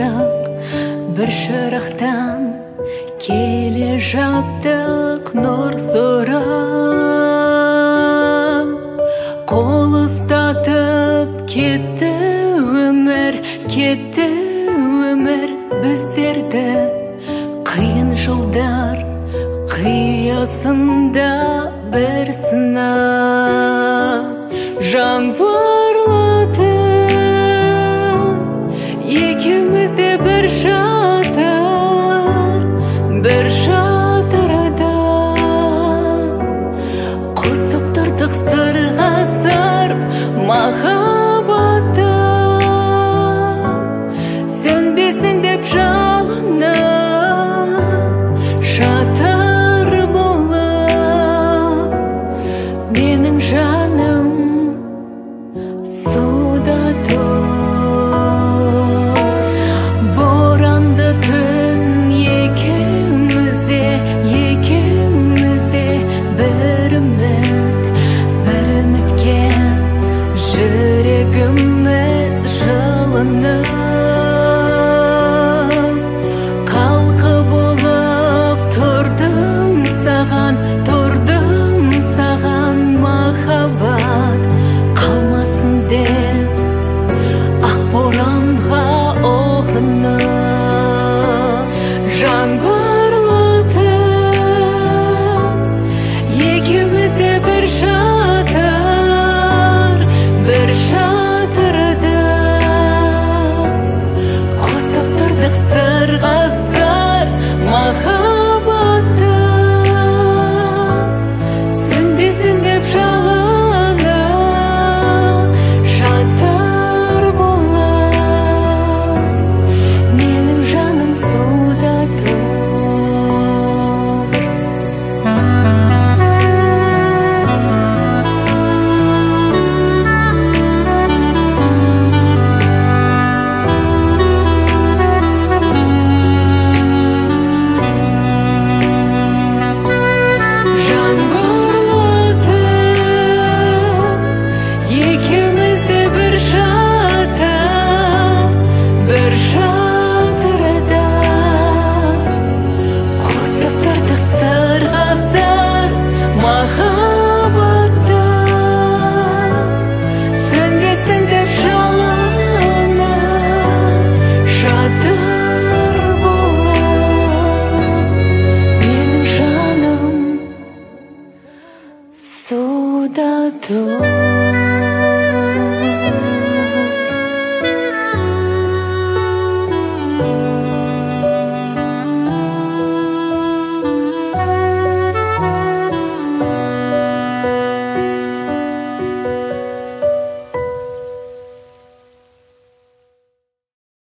ашық бір шырақтан келе жаттық нұр сұрап. Қол ұстатып кетті өмір біздерді. Қиын жылдар қиясында бір сынақ. Жаңбырлы түн екеумізде бір шатырда қосып тұрдық сырға сыр махаббатты. Сөнбесін деп жалыны шатыр болып. Менің жаным суда тұр. Боранды түн екеумізде бір үмітке жүрегіміз жылынып. Қалқы болып тұрдым саған махаббат. Қалмасын деп ақ боранға ұрынып. Жаңбырлы түн екеумізде бір шатырда қосып тұрдық сырға сыр махаббатты. Сөнбесін деп жалыны шатыр болып. Менің жаным суда тұр. Суда тұр.